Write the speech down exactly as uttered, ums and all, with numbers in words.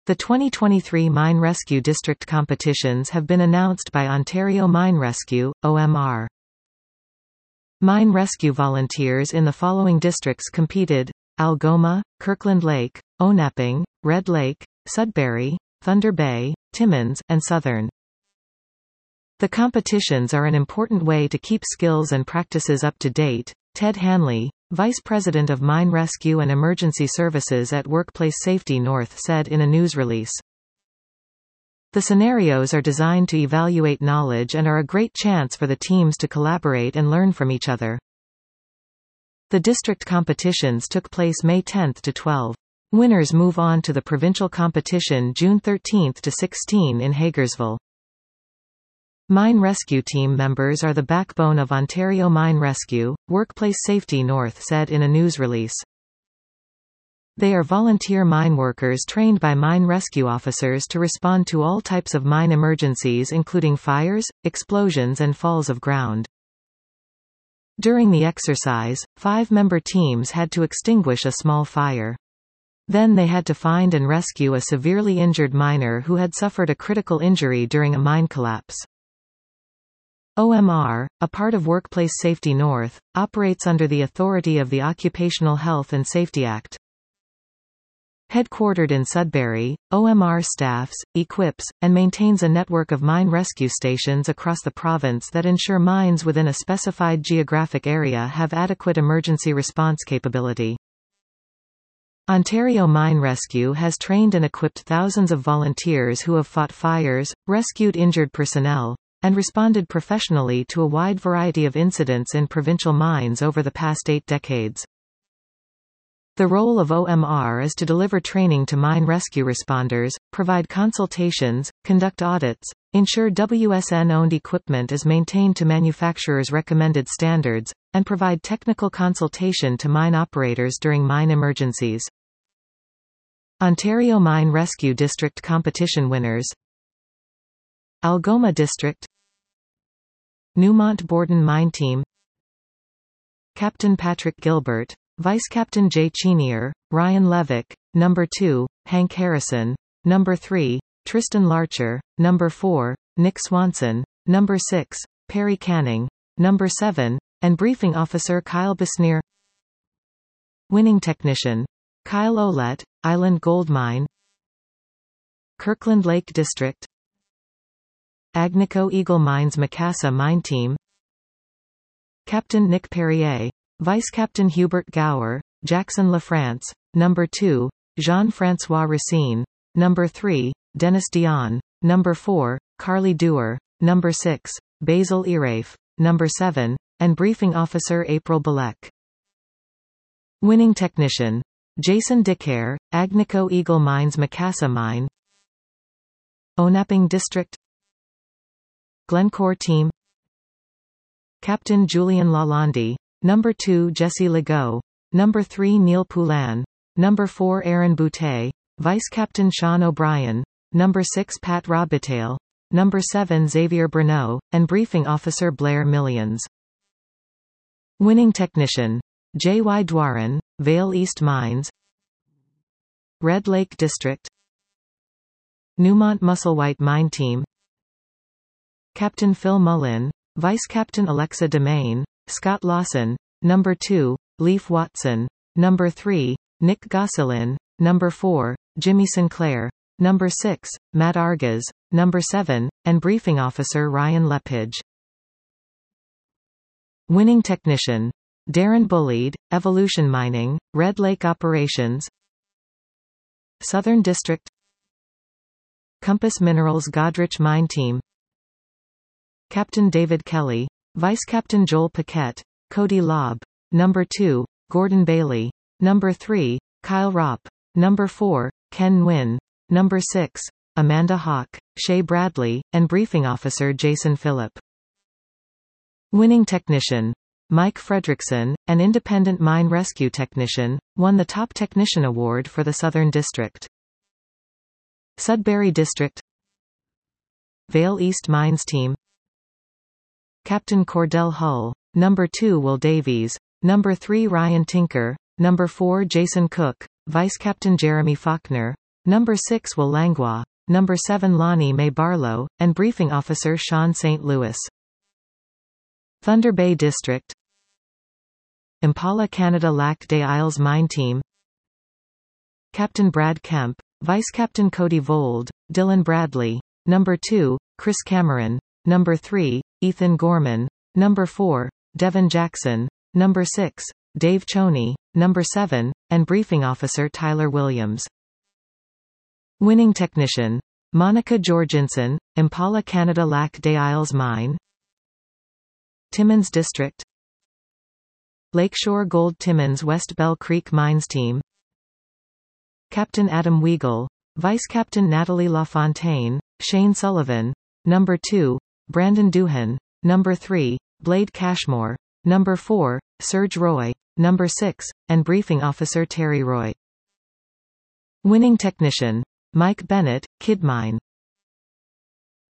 The twenty twenty-three Mine Rescue District competitions have been announced by Ontario Mine Rescue, O M R. Mine rescue volunteers in the following districts competed: Algoma, Kirkland Lake, Onaping, Red Lake, Sudbury, Thunder Bay, Timmins, and Southern. The competitions are an important way to keep skills and practices up to date, Ted Hanley, Vice President of Mine Rescue and Emergency Services at Workplace Safety North, said in a news release. The scenarios are designed to evaluate knowledge and are a great chance for the teams to collaborate and learn from each other. The district competitions took place May tenth to twelfth. Winners move on to the provincial competition June thirteenth to sixteenth in Hagersville. Mine rescue team members are the backbone of Ontario Mine Rescue, Workplace Safety North said in a news release. They are volunteer mine workers trained by mine rescue officers to respond to all types of mine emergencies including fires, explosions and falls of ground. During the exercise, five-member teams had to extinguish a small fire. Then they had to find and rescue a severely injured miner who had suffered a critical injury during a mine collapse. O M R, a part of Workplace Safety North, operates under the authority of the Occupational Health and Safety Act. Headquartered in Sudbury, O M R staffs, equips, and maintains a network of mine rescue stations across the province that ensure mines within a specified geographic area have adequate emergency response capability. Ontario Mine Rescue has trained and equipped thousands of volunteers who have fought fires, rescued injured personnel, and responded professionally to a wide variety of incidents in provincial mines over the past eight decades. The role of O M R is to deliver training to mine rescue responders, provide consultations, conduct audits, ensure W S N-owned equipment is maintained to manufacturers' recommended standards, and provide technical consultation to mine operators during mine emergencies. Ontario Mine Rescue District competition winners: Algoma District, Newmont Borden Mine Team, Captain Patrick Gilbert, Vice Captain Jay Chenier, Ryan Levick, Number two, Hank Harrison, Number three, Tristan Larcher, Number four, Nick Swanson, Number six, Perry Canning, Number seven, and Briefing Officer Kyle Besnier. Winning Technician: Kyle Ouellette, Island Gold Mine, Kirkland Lake District, Agnico Eagle Mines Macassa Mine Team, Captain Nick Perrier, Vice Captain Hubert Gower, Jackson LaFrance, Number two, Jean-François Racine, Number three, Dennis Dion, Number four, Carly Dewar, Number six, Basil Irafe, Number seven, and Briefing Officer April Belek. Winning Technician: Jason Dickhair, Agnico Eagle Mines Macassa Mine, Onaping District, Glencore Team, Captain Julian Lalonde, Number two Jesse Legault, Number three Neil Poulin, Number four Aaron Boutet, Vice Captain Sean O'Brien, Number six Pat Robitaille, Number seven Xavier Bruneau, and Briefing Officer Blair Millions. Winning Technician: J Y Dwaran, Vale East Mines, Red Lake District, Newmont Musselwhite Mine Team, Captain Phil Mullin, Vice Captain Alexa Demain, Scott Lawson, Number two, Leif Watson, Number three, Nick Gosselin, Number four, Jimmy Sinclair, Number six, Matt Argas, Number seven, and Briefing Officer Ryan Lepage. Winning Technician: Darren Bullied, Evolution Mining, Red Lake Operations, Southern District, Compass Minerals Godrich Mine Team, Captain David Kelly, Vice Captain Joel Paquette, Cody Lobb, Number two, Gordon Bailey, Number three, Kyle Ropp, Number four, Ken Nguyen, Number six, Amanda Hawk, Shay Bradley, and Briefing Officer Jason Phillip. Winning Technician: Mike Fredrickson, an independent mine rescue technician, won the Top Technician Award for the Southern District. Sudbury District, Vale East Mines Team, Captain Cordell Hull, Number two Will Davies, Number three Ryan Tinker, Number four Jason Cook, Vice Captain Jeremy Faulkner, Number six Will Langlois. Number seven Lonnie Mae Barlow, and Briefing Officer Sean Saint Louis. Thunder Bay District. Impala Canada Lac des Isles Mine Team. Captain Brad Kemp, Vice Captain Cody Vold, Dylan Bradley. Number two, Chris Cameron. Number three, Ethan Gorman. Number four, Devin Jackson. Number six, Dave Choney. Number seven, and Briefing Officer Tyler Williams. Winning Technician. Monica Jorgensen, Impala Canada Lac des Isles Mine. Timmins District. Lakeshore Gold Timmins West Bell Creek Mines Team. Captain Adam Weigel, Vice Captain Natalie LaFontaine, Shane Sullivan. Number two, Brandon Doohan. Number three, Blade Cashmore. Number four, Serge Roy. Number six, and Briefing Officer Terry Roy. Winning Technician. Mike Bennett, Kidmine.